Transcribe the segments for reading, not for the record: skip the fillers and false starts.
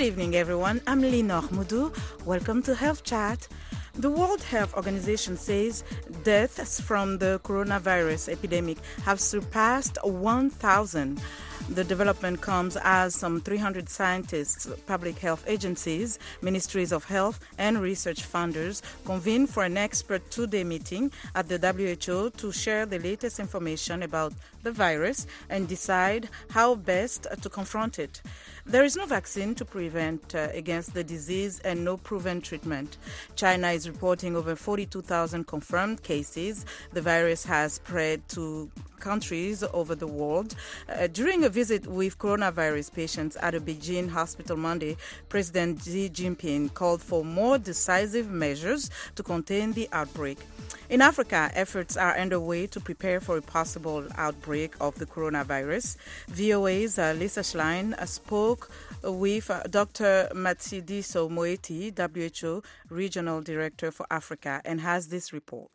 evening, everyone. I'm Linor Moudou. Welcome to Health Chat. The World Health Organization says deaths from the coronavirus epidemic have surpassed 1,000. The development comes as some 300 scientists, public health agencies, ministries of health, and research funders convene for an expert two-day meeting at the WHO to share the latest information about the virus and decide how best to confront it. There is no vaccine to prevent against the disease and no proven treatment. China is reporting over 42,000 confirmed cases. The virus has spread to countries over the world. During a visit with coronavirus patients at a Beijing hospital Monday, President Xi Jinping called for more decisive measures to contain the outbreak. In Africa, efforts are underway to prepare for a possible outbreak of the coronavirus. VOA's Lisa Schlein spoke with Dr. Matshidiso Moeti, WHO Regional Director for Africa, and has this report.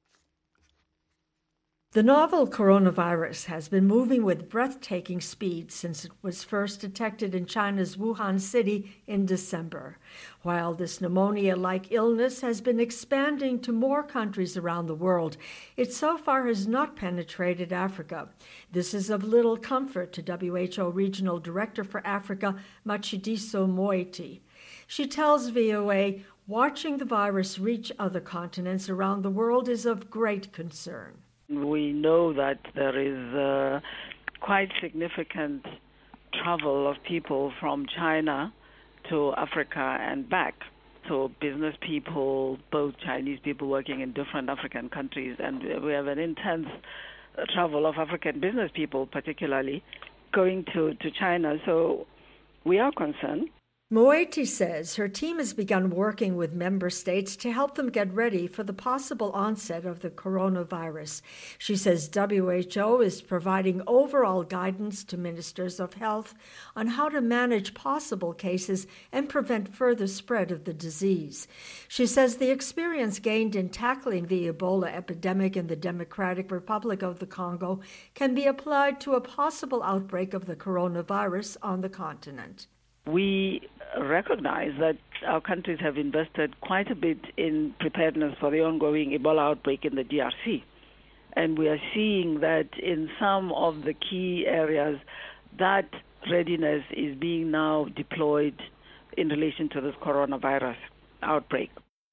The novel coronavirus has been moving with breathtaking speed since it was first detected in China's Wuhan city in December. While this pneumonia-like illness has been expanding to more countries around the world, it so far has not penetrated Africa. This is of little comfort to WHO Regional Director for Africa, Matshidiso Moeti. She tells VOA, watching the virus reach other continents around the world is of great concern. We know that there is quite significant travel of people from China to Africa and back. So business people, both Chinese people working in different African countries, and we have an intense travel of African business people, particularly, going to China. So we are concerned. Moeti says her team has begun working with member states to help them get ready for the possible onset of the coronavirus. She says WHO is providing overall guidance to ministers of health on how to manage possible cases and prevent further spread of the disease. She says the experience gained in tackling the Ebola epidemic in the Democratic Republic of the Congo can be applied to a possible outbreak of the coronavirus on the continent. We recognize that our countries have invested quite a bit in preparedness for the ongoing Ebola outbreak in the DRC. And we are seeing that in some of the key areas, that readiness is being now deployed in relation to this coronavirus outbreak.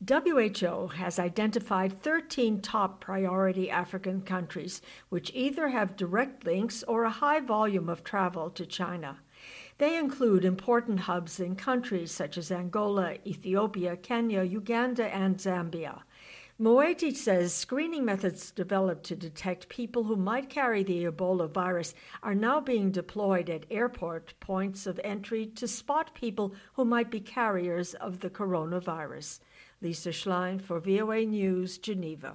WHO has identified 13 top priority African countries, which either have direct links or a high volume of travel to China. They include important hubs in countries such as Angola, Ethiopia, Kenya, Uganda, and Zambia. Moeti says screening methods developed to detect people who might carry the Ebola virus are now being deployed at airport points of entry to spot people who might be carriers of the coronavirus. Lisa Schlein for VOA News, Geneva.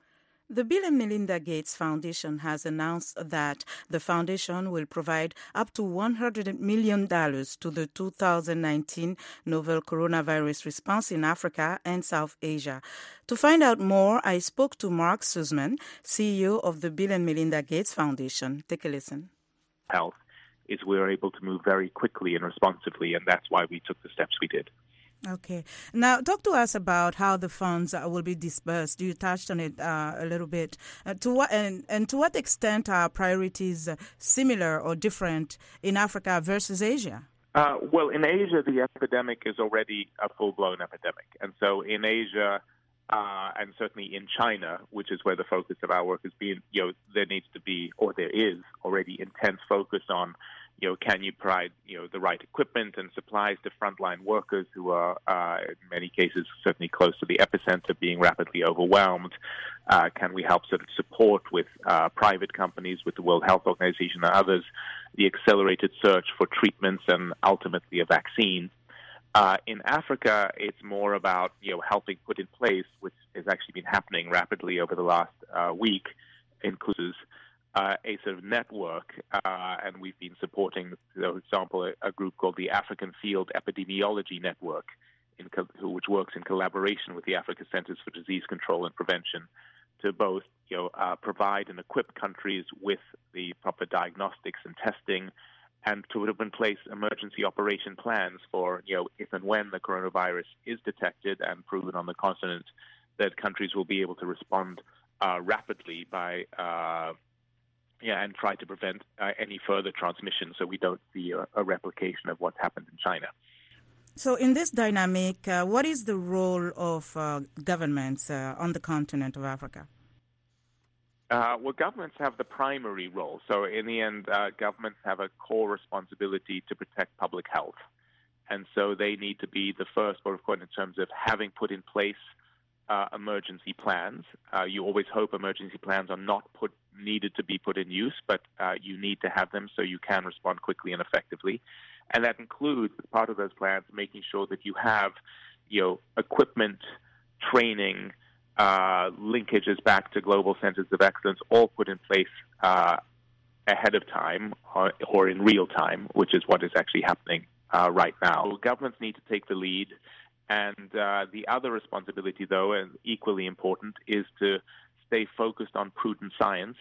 The Bill and Melinda Gates Foundation has announced that the foundation will provide up to $100 million to the 2019 novel coronavirus response in Africa and South Asia. To find out more, I spoke to Mark Sussman, CEO of the Bill and Melinda Gates Foundation. Take a listen. Health is we're able to move very quickly and responsively, and that's why we took the steps we did. Okay. Now, talk to us about how the funds will be disbursed. You touched on it a little bit. To what extent are priorities similar or different in Africa versus Asia? Well, in Asia, the epidemic is already a full-blown epidemic. And so in Asia, and certainly in China, which is where the focus of our work has been, there needs to be, or there is already intense focus on can you provide, the right equipment and supplies to frontline workers who are, in many cases, certainly close to the epicenter, being rapidly overwhelmed? Can we help sort of support with private companies, with the World Health Organization and others, the accelerated search for treatments and ultimately a vaccine? In Africa, it's more about, helping put in place, which has actually been happening rapidly over the last week, includes a sort of network, and we've been supporting, for example, a group called the African Field Epidemiology Network, which works in collaboration with the Africa Centers for Disease Control and Prevention to both provide and equip countries with the proper diagnostics and testing, and to put in place emergency operation plans for, if and when the coronavirus is detected and proven on the continent, that countries will be able to respond rapidly by and try to prevent any further transmission so we don't see a replication of what's happened in China. So in this dynamic, what is the role of governments on the continent of Africa? Well, governments have the primary role. So in the end, governments have a core responsibility to protect public health. And so they need to be the first port of call in terms of having put in place emergency plans. You always hope emergency plans are not needed to be put in use, but you need to have them so you can respond quickly and effectively. And that includes, as part of those plans, making sure that you have, equipment, training, linkages back to global centers of excellence, all put in place ahead of time or in real time, which is what is actually happening right now. Governments need to take the lead. And the other responsibility, though, and equally important, is to stay focused on prudent science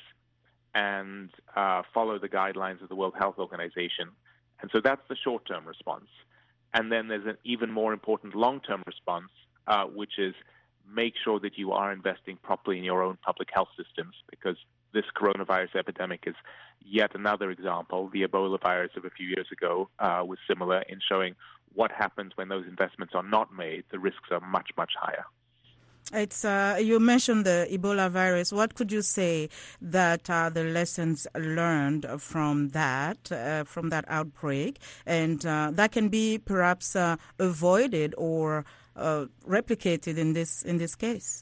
and follow the guidelines of the World Health Organization. And so that's the short-term response. And then there's an even more important long-term response, which is make sure that you are investing properly in your own public health systems, because this coronavirus epidemic is yet another example. The Ebola virus of a few years ago was similar in showing what happens when those investments are not made. The risks are much, much higher. It's you mentioned the Ebola virus. What could you say that are the lessons learned from that outbreak, and that can be perhaps avoided or replicated in this case?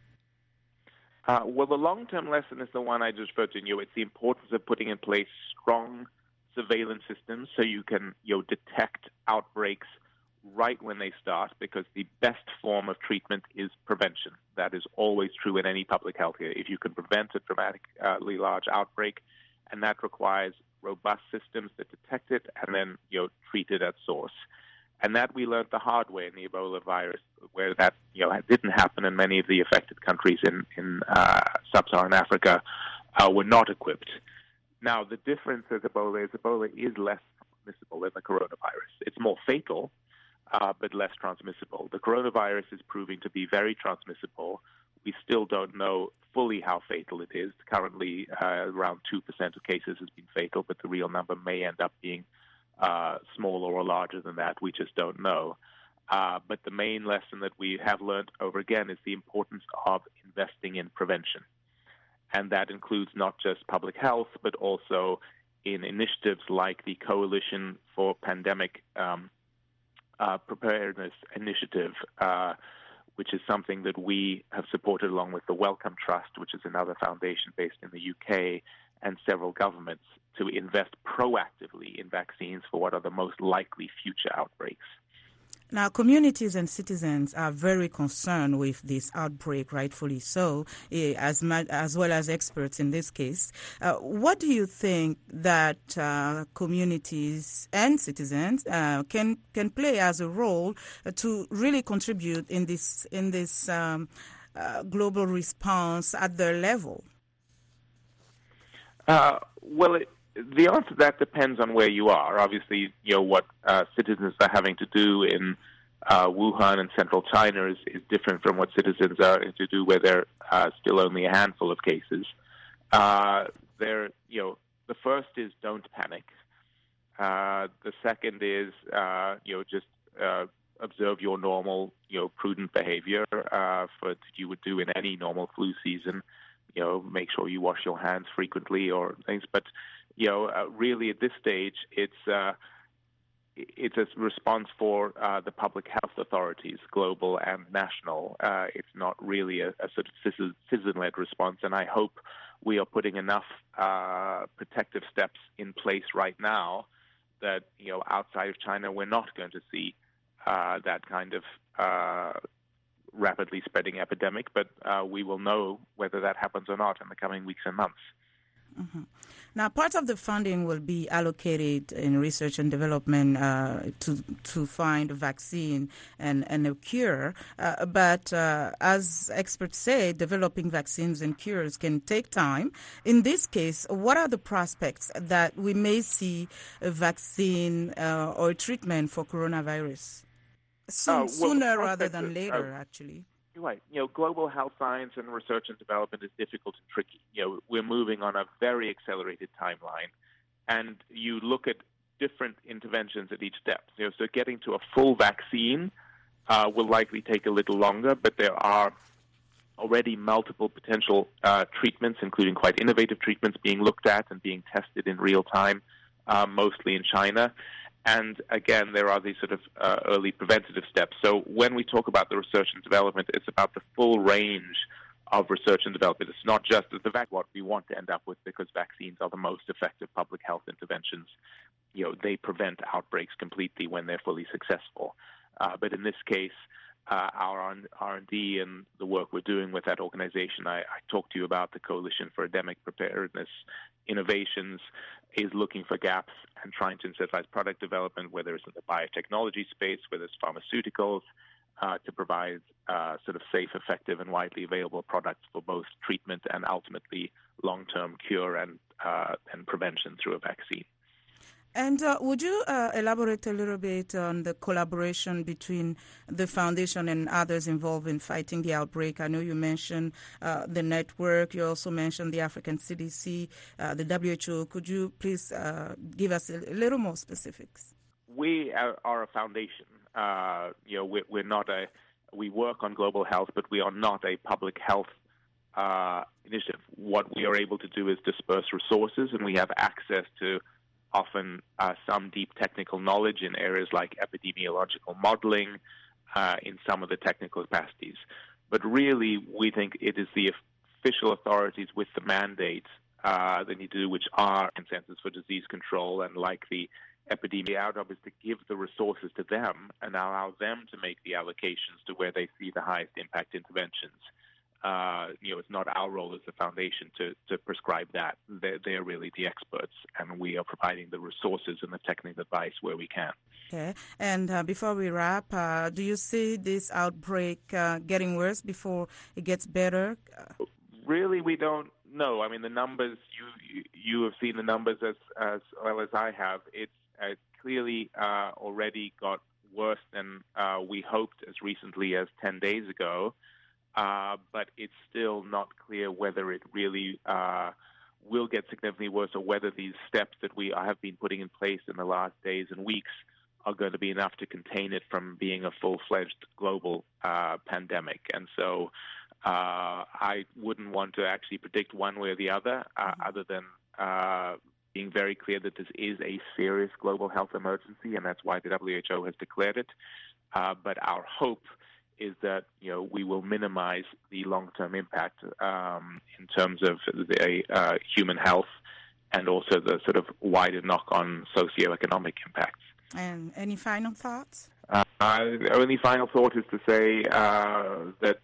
Well, the long-term lesson is the one I just referred to. It's the importance of putting in place strong surveillance systems so you can detect outbreaks right when they start, because the best form of treatment is prevention. That is always true in any public health care. If you can prevent a dramatically large outbreak, and that requires robust systems that detect it and then treat it at source. And that we learned the hard way in the Ebola virus, where that didn't happen, and many of the affected countries in sub-Saharan Africa were not equipped. Now, the difference with Ebola is less transmissible than the coronavirus. It's more fatal, but less transmissible. The coronavirus is proving to be very transmissible. We still don't know fully how fatal it is. Currently, around 2% of cases has been fatal, but the real number may end up being smaller or larger than that. We just don't know. But the main lesson that we have learned over again is the importance of investing in prevention. And that includes not just public health, but also in initiatives like the Coalition for Pandemic Preparedness Initiative, which is something that we have supported along with the Wellcome Trust, which is another foundation based in the UK, and several governments, to invest proactively in vaccines for what are the most likely future outbreaks. Now, communities and citizens are very concerned with this outbreak, rightfully so, as well as experts in this case. What do you think that communities and citizens can play as a role to really contribute in this global response at their level? The answer to that depends on where you are. Obviously, what citizens are having to do in Wuhan and central China is different from what citizens are to do where there are still only a handful of cases. The first is don't panic. The second is just observe your normal, prudent behavior that you would do in any normal flu season. Make sure you wash your hands frequently or things. But really at this stage, it's a response for the public health authorities, global and national. It's not really a sort of citizen-led response, and I hope we are putting enough protective steps in place right now that outside of China we're not going to see that kind of rapidly spreading epidemic, but we will know whether that happens or not in the coming weeks and months. Mm-hmm. Now, part of the funding will be allocated in research and development to find a vaccine and a cure. But as experts say, developing vaccines and cures can take time. In this case, what are the prospects that we may see a vaccine or a treatment for coronavirus sooner rather than later, actually? You're right. Global health science and research and development is difficult and tricky. We're moving on a very accelerated timeline, and you look at different interventions at each step. So getting to a full vaccine will likely take a little longer, but there are already multiple potential treatments, including quite innovative treatments, being looked at and being tested in real time, mostly in China. And again, there are these sort of early preventative steps. So when we talk about the research and development, it's about the full range of research and development. It's not just what we want to end up with, because vaccines are the most effective public health interventions. They prevent outbreaks completely when they're fully successful. But in this case, our R&D and the work we're doing with that organization, I talked to you about the Coalition for Epidemic Preparedness Innovations, is looking for gaps and trying to incentivize product development, whether it's in the biotechnology space, whether it's pharmaceuticals, to provide sort of safe, effective, and widely available products for both treatment and ultimately long-term cure and prevention through a vaccine. And would you elaborate a little bit on the collaboration between the foundation and others involved in fighting the outbreak? I know you mentioned the network. You also mentioned the African CDC, the WHO. Could you please give us a little more specifics? We are a foundation. We're not we work on global health, but we are not a public health initiative. What we are able to do is disperse resources, and we have access to often some deep technical knowledge in areas like epidemiological modeling, in some of the technical capacities. But really, we think it is the official authorities with the mandates that need to do, which are Centers for Disease Control and like the epidemic out of, is to give the resources to them and allow them to make the allocations to where they see the highest impact interventions. It's not our role as a foundation to prescribe that. They're really the experts, and we are providing the resources and the technical advice where we can. Okay. And before we wrap, do you see this outbreak getting worse before it gets better? Really, we don't know. I mean, the numbers, you have seen the numbers as well as I have. It's clearly already got worse than we hoped as recently as 10 days ago. But it's still not clear whether it really will get significantly worse, or whether these steps that we have been putting in place in the last days and weeks are going to be enough to contain it from being a full-fledged global pandemic. And so I wouldn't want to actually predict one way or the other, other than being very clear that this is a serious global health emergency, and that's why the WHO has declared it. But our hope is that we will minimize the long-term impact in terms of the human health and also the sort of wider knock-on socioeconomic impacts. And any final thoughts? The only final thought is to say that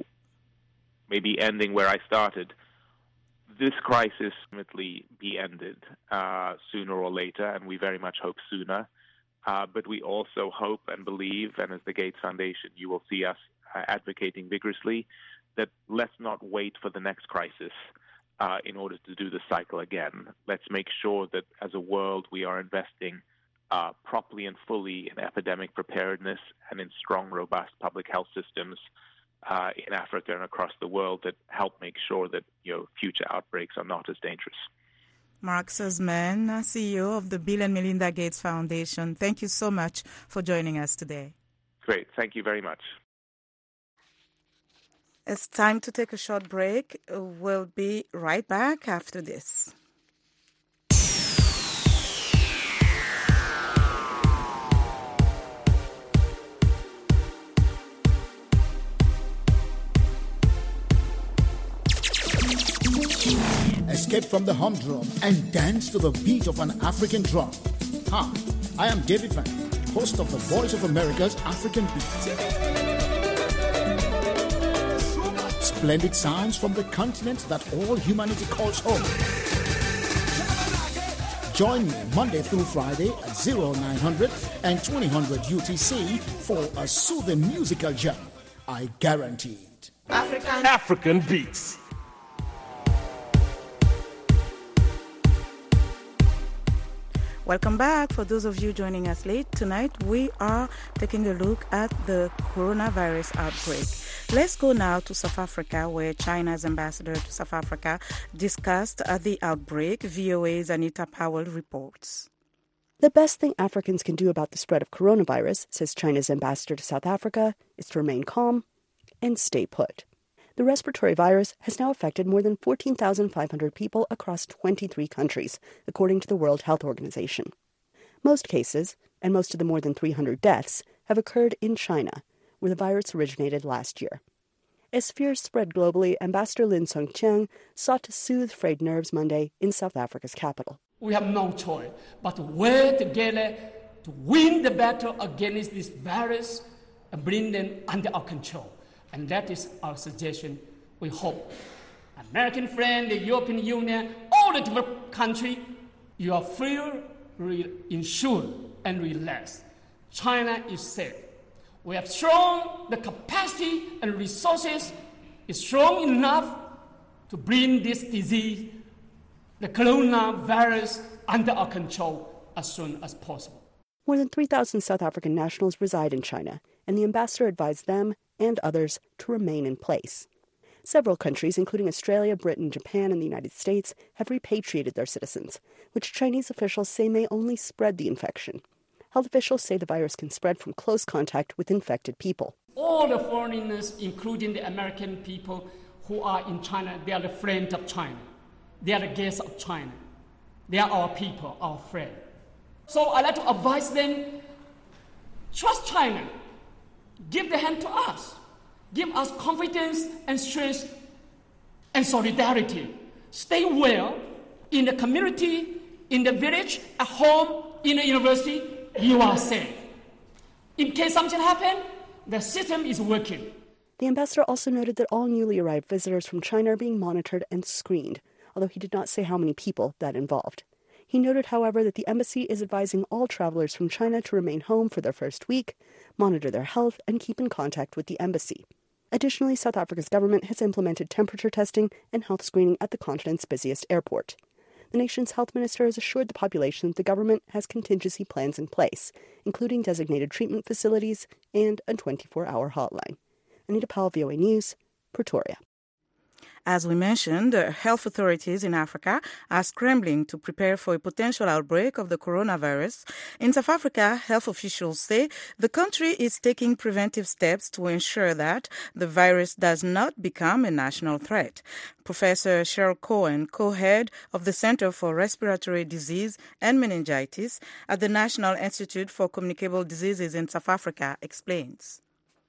maybe ending where I started, this crisis ultimately be ended sooner or later, and we very much hope sooner. But we also hope and believe, and as the Gates Foundation, you will see us advocating vigorously, that let's not wait for the next crisis in order to do the cycle again. Let's make sure that as a world we are investing properly and fully in epidemic preparedness and in strong, robust public health systems in Africa and across the world that help make sure that future outbreaks are not as dangerous. Mark Sussman, CEO of the Bill and Melinda Gates Foundation, thank you so much for joining us today. Great. Thank you very much. It's time to take a short break. We'll be right back after this. Escape from the humdrum and dance to the beat of an African drum. Hi, I am David Van, host of the Voice of America's African Beat. Splendid sounds from the continent that all humanity calls home. Join me Monday through Friday at 0900 and 2000 UTC for a soothing musical jam. I guarantee it. African Beats. Welcome back. For those of you joining us late, tonight we are taking a look at the coronavirus outbreak. Let's go now to South Africa, where China's ambassador to South Africa discussed the outbreak. VOA's Anita Powell reports. The best thing Africans can do about the spread of coronavirus, says China's ambassador to South Africa, is to remain calm and stay put. The respiratory virus has now affected more than 14,500 people across 23 countries, according to the World Health Organization. Most cases, and most of the more than 300 deaths, have occurred in China, where the virus originated last year. As fears spread globally, Ambassador Lin Songqiang sought to soothe frayed nerves Monday in South Africa's capital. We have no choice but to work together to win the battle against this virus and bring them under our control. And that is our suggestion. We hope American friends, the European Union, all the developed countries, you are feel insured and relaxed. China is safe. We have shown the capacity and resources is strong enough to bring this disease, the coronavirus, under our control as soon as possible. More than 3,000 South African nationals reside in China, and the ambassador advised them and others to remain in place. Several countries, including Australia, Britain, Japan, and the United States, have repatriated their citizens, which Chinese officials say may only spread the infection. Health officials say the virus can spread from close contact with infected people. All the foreigners, including the American people who are in China, they are the friends of China. They are the guests of China. They are our people, our friends. So I'd like to advise them, trust China. Give the hand to us. Give us confidence and strength and solidarity. Stay well in the community, in the village, at home, in the university. You are safe. In case something happens, the system is working. The ambassador also noted that all newly arrived visitors from China are being monitored and screened, although he did not say how many people that involved. He noted, however, that the embassy is advising all travelers from China to remain home for their first week, monitor their health, and keep in contact with the embassy. Additionally, South Africa's government has implemented temperature testing and health screening at the continent's busiest airport. The nation's health minister has assured the population that the government has contingency plans in place, including designated treatment facilities and a 24-hour hotline. Anita Powell, VOA News, Pretoria. As we mentioned, health authorities in Africa are scrambling to prepare for a potential outbreak of the coronavirus. In South Africa, health officials say the country is taking preventive steps to ensure that the virus does not become a national threat. Professor Cheryl Cohen, co-head of the Center for Respiratory Disease and Meningitis at the National Institute for Communicable Diseases in South Africa, explains.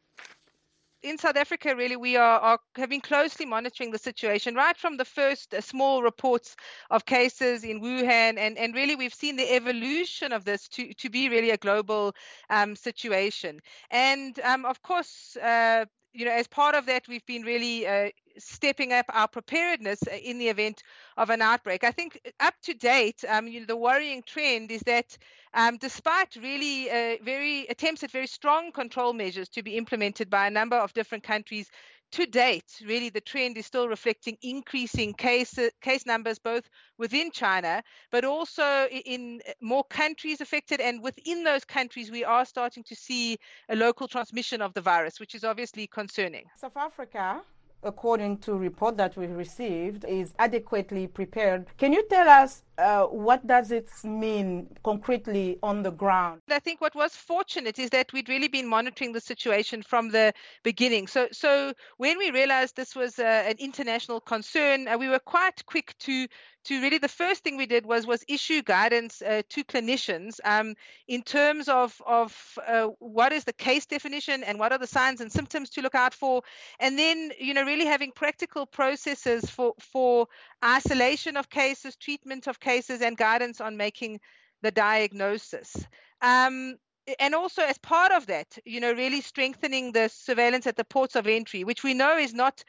In South Africa, really, we have been closely monitoring the situation right from the first small reports of cases in Wuhan. And really, we've seen the evolution of this to be really a global situation. And of course, as part of that, we've been really stepping up our preparedness in the event of an outbreak. I think up to date, the worrying trend is that despite really very attempts at very strong control measures to be implemented by a number of different countries, to date, really the trend is still reflecting increasing case numbers both within China, but also in more countries affected. And within those countries, we are starting to see a local transmission of the virus, which is obviously concerning. South Africa, according to report that we received, is adequately prepared. Can you tell us what does it mean concretely on the ground? I think what was fortunate is that we'd really been monitoring the situation from the beginning. So when we realized this was an international concern, we were quite quick to really, the first thing we did was issue guidance to clinicians in terms of what is the case definition and what are the signs and symptoms to look out for, and then really having practical processes for isolation of cases, treatment of cases, and guidance on making the diagnosis. and also as part of that, really strengthening the surveillance at the ports of entry, which we know is not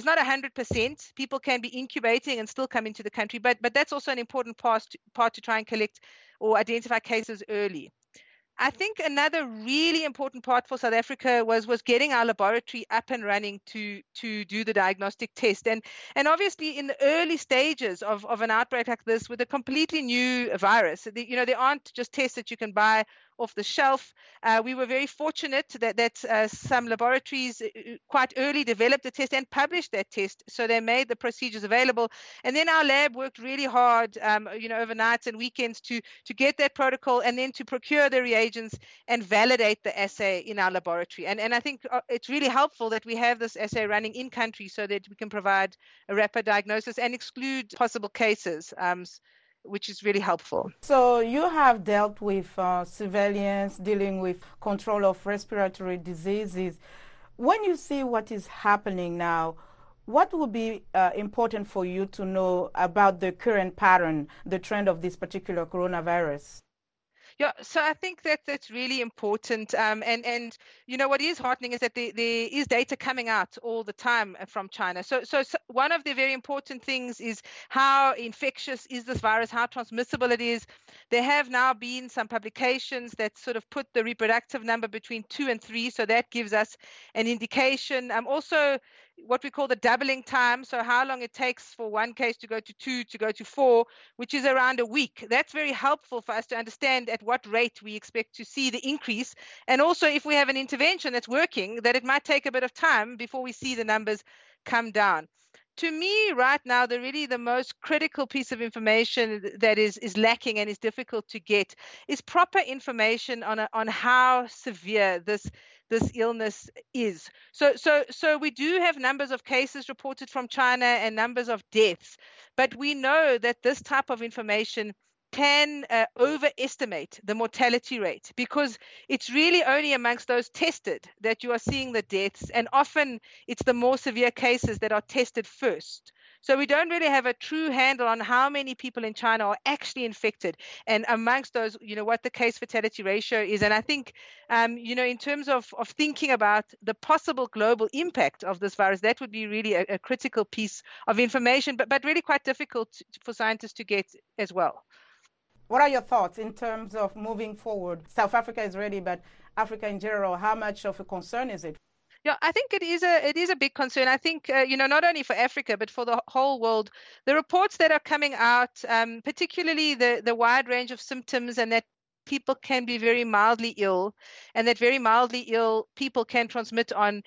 100%. People can be incubating and still come into the country, but that's also an important part to try and collect or identify cases early. I think another really important part for South Africa was getting our laboratory up and running to do the diagnostic test. And obviously in the early stages of an outbreak like this with a completely new virus, there aren't just tests that you can buy off the shelf. We were very fortunate that some laboratories quite early developed a test and published that test. So they made the procedures available. And then our lab worked really hard, overnights and weekends to get that protocol and then to procure the reagents and validate the assay in our laboratory. And I think it's really helpful that we have this assay running in country so that we can provide a rapid diagnosis and exclude possible cases, which is really helpful. So you have dealt with surveillance, dealing with control of respiratory diseases. When you see what is happening now, what would be important for you to know about the current pattern, the trend of this particular coronavirus? Yeah, so I think that's really important. And what is heartening is that there is data coming out all the time from China. So one of the very important things is how infectious is this virus, how transmissible it is. There have now been some publications that sort of put the reproductive number between 2 and 3. So that gives us an indication. Also, what we call the doubling time, so how long it takes for one case to go to 2 to go to 4, which is around a week. That's very helpful for us to understand at what rate we expect to see the increase, and also if we have an intervention that's working, that it might take a bit of time before we see the numbers come down. To me, right now, the most critical piece of information that is lacking and is difficult to get is proper information on how severe this illness is. So we do have numbers of cases reported from China and numbers of deaths, but we know that this type of information can overestimate the mortality rate, because it's really only amongst those tested that you are seeing the deaths, and often it's the more severe cases that are tested first. So we don't really have a true handle on how many people in China are actually infected, and amongst those, what the case fatality ratio is. And I think, in terms of thinking about the possible global impact of this virus, that would be really a critical piece of information, but really quite difficult for scientists to get as well. What are your thoughts in terms of moving forward? South Africa is ready, but Africa in general, how much of a concern is it? Yeah, I think it is a big concern. I think, not only for Africa, but for the whole world, the reports that are coming out, particularly the wide range of symptoms, and that people can be very mildly ill, and that very mildly ill people can transmit on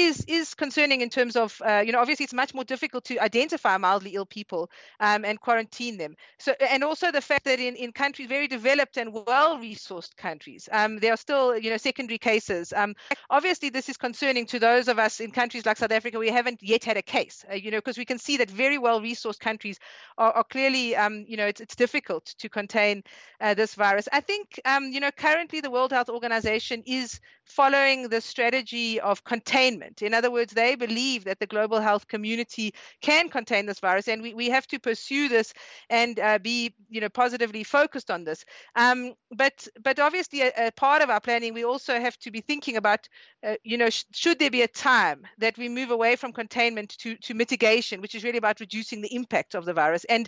is concerning in terms of, obviously it's much more difficult to identify mildly ill people and quarantine them. So, and also the fact that in countries, very developed and well-resourced countries, there are still, secondary cases. Obviously, this is concerning to those of us in countries like South Africa. We haven't yet had a case, because we can see that very well-resourced countries are clearly, it's difficult to contain this virus. I think, currently the World Health Organization is following the strategy of containment. In other words, they believe that the global health community can contain this virus, and we have to pursue this and be, positively focused on this. But obviously, a part of our planning, we also have to be thinking about, should there be a time that we move away from containment to mitigation, which is really about reducing the impact of the virus. And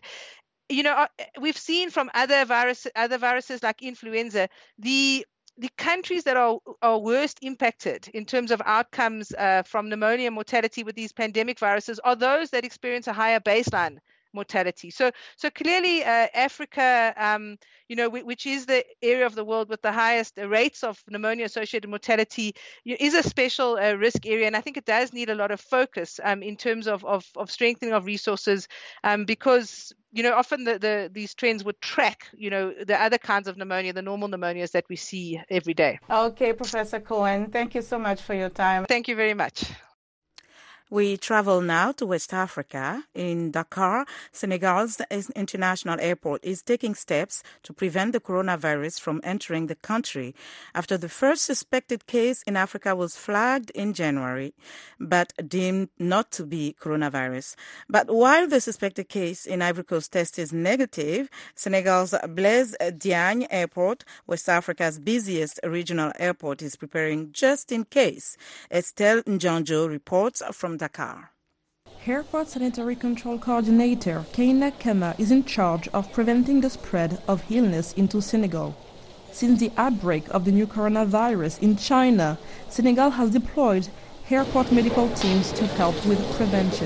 we've seen from other viruses like influenza, the countries that are worst impacted in terms of outcomes from pneumonia mortality with these pandemic viruses are those that experience a higher baseline mortality. So clearly Africa, which is the area of the world with the highest rates of pneumonia-associated mortality, is a special risk area. And I think it does need a lot of focus in terms of strengthening of resources, because often these trends would track, the other kinds of pneumonia, the normal pneumonias that we see every day. Okay, Professor Cohen, thank you so much for your time. Thank you very much. We travel now to West Africa. In Dakar, Senegal's international airport is taking steps to prevent the coronavirus from entering the country after the first suspected case in Africa was flagged in January, but deemed not to be coronavirus. But while the suspected case in Ivory Coast test is negative, Senegal's Blaise Diagne Airport, West Africa's busiest regional airport, is preparing just in case. Estelle Njanjo reports from Dakar. Airport Sanitary Control Coordinator Keina Kema is in charge of preventing the spread of illness into Senegal. Since the outbreak of the new coronavirus in China, Senegal has deployed airport medical teams to help with prevention.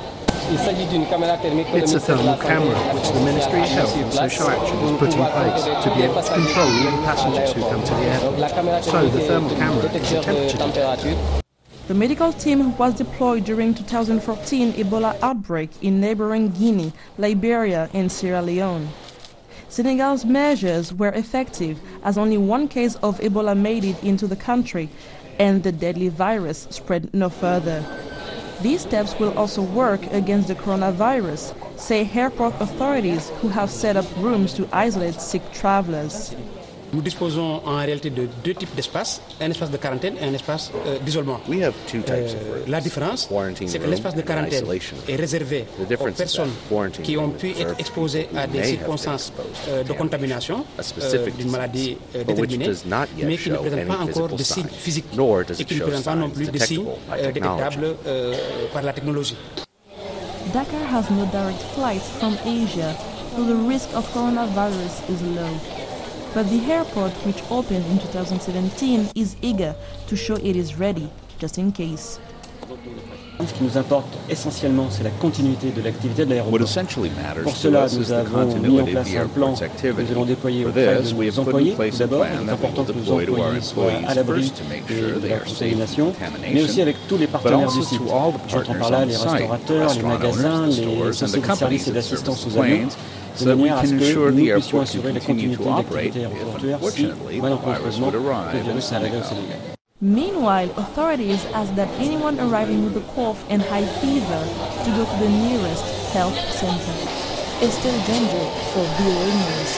It's a thermal camera which the Ministry of Health and Social Action has put in place to be able to control all the passengers who come to the airport. So the thermal camera is a temperature detector. The medical team was deployed during 2014 Ebola outbreak in neighboring Guinea, Liberia and Sierra Leone. Senegal's measures were effective as only one case of Ebola made it into the country and the deadly virus spread no further. These steps will also work against the coronavirus, say airport authorities who have set up rooms to isolate sick travelers. Nous disposons en réalité de deux types d'espaces, un espace de quarantaine et un espace d'isolement. We have two types of rooms. La différence, c'est que l'espace de quarantaine est réservé aux personnes qui ont pu être exposées à des circonstances de contamination d'une maladie déterminée, mais qui ne présentent pas encore de signes physiques et qui ne présentent pas non plus de signes détectables par la technologie. Dakar has no direct flights from Asia, so the risk of coronavirus is low. But the airport, which opened in 2017, is eager to show it is ready, just in case. Ce qui nous importe essentiellement, c'est la continuité de l'activité de l'aéroport. Pour cela, nous avons mis en place un plan que nous allons déployer auprès de nos employés. Tout d'abord, il est important que nos employés soient à l'abri de la contamination, mais aussi avec tous les partenaires du site. J'entends par là les restaurateurs, les magasins, les sociétés de services et d'assistance aux avions, de manière à ce que nous puissions assurer la continuité de l'activité aéroportuaire si, malencontreusement, le virus arrivait au Sénégal. Meanwhile, authorities ask that anyone arriving with a cough and high fever to go to the nearest health center. Estelle Njanjo for VOA News.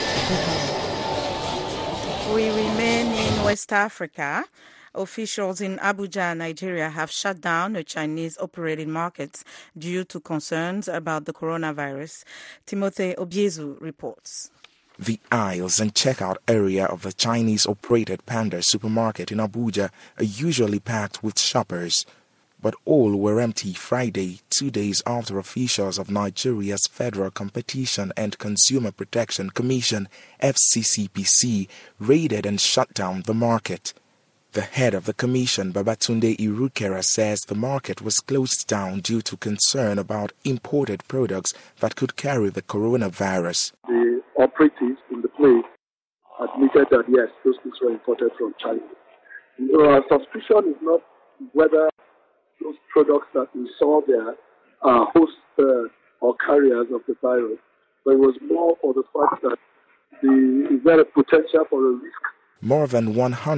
We remain in West Africa. Officials in Abuja, Nigeria, have shut down the Chinese operating markets due to concerns about the coronavirus. Timothy Obiezu reports. The aisles and checkout area of the Chinese-operated Panda supermarket in Abuja are usually packed with shoppers, but all were empty Friday, 2 days after officials of Nigeria's Federal Competition and Consumer Protection Commission, FCCPC, raided and shut down the market. The head of the commission, Babatunde Irukera, says the market was closed down due to concern about imported products that could carry the coronavirus. The operatives in the place admitted that yes, those things were imported from China. Our suspicion is not whether those products that we saw there are hosts or carriers of the virus, but it was more for the fact that is there a potential for a risk. More than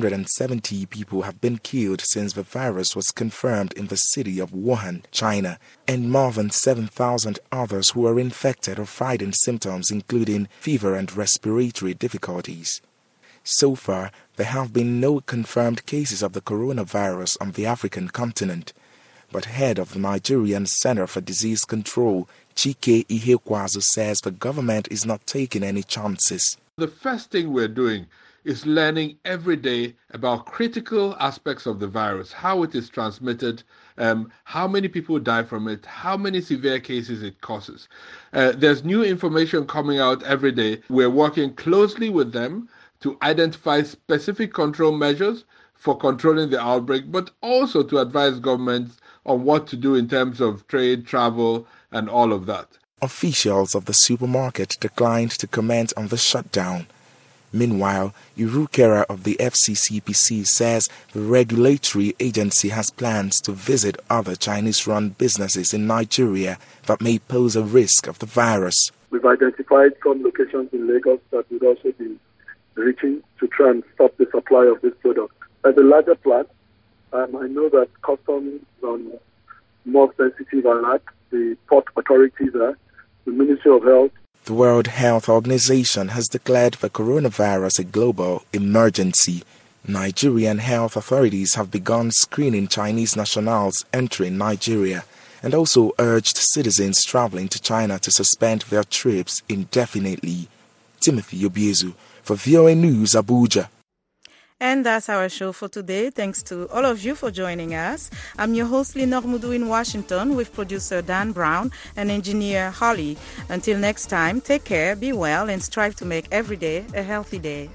170 people have been killed since the virus was confirmed in the city of Wuhan, China, and more than 7,000 others who are infected or fighting symptoms including fever and respiratory difficulties. So far, there have been no confirmed cases of the coronavirus on the African continent. But head of the Nigerian Center for Disease Control, Chike Ihekwazu, says the government is not taking any chances. The first thing we're doing is learning every day about critical aspects of the virus, how it is transmitted, how many people die from it, how many severe cases it causes. There's new information coming out every day. We're working closely with them to identify specific control measures for controlling the outbreak, but also to advise governments on what to do in terms of trade, travel, and all of that. Officials of the supermarket declined to comment on the shutdown. Meanwhile, Irukera of the FCCPC says the regulatory agency has plans to visit other Chinese-run businesses in Nigeria that may pose a risk of the virus. We've identified some locations in Lagos that would also be reaching to try and stop the supply of this product. At the larger plant, I know that customs on more sensitive alert, the port authorities, the Ministry of Health. The World Health Organization has declared the coronavirus a global emergency. Nigerian health authorities have begun screening Chinese nationals entering Nigeria and also urged citizens traveling to China to suspend their trips indefinitely. Timothy Obiezu for VOA News, Abuja. And that's our show for today. Thanks to all of you for joining us. I'm your host, Lenore Mudu in Washington, with producer Dan Brown and engineer Holly. Until next time, take care, be well, and strive to make every day a healthy day.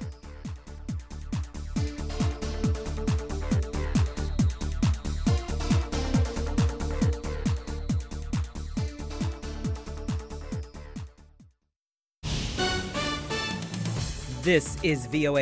This is VOA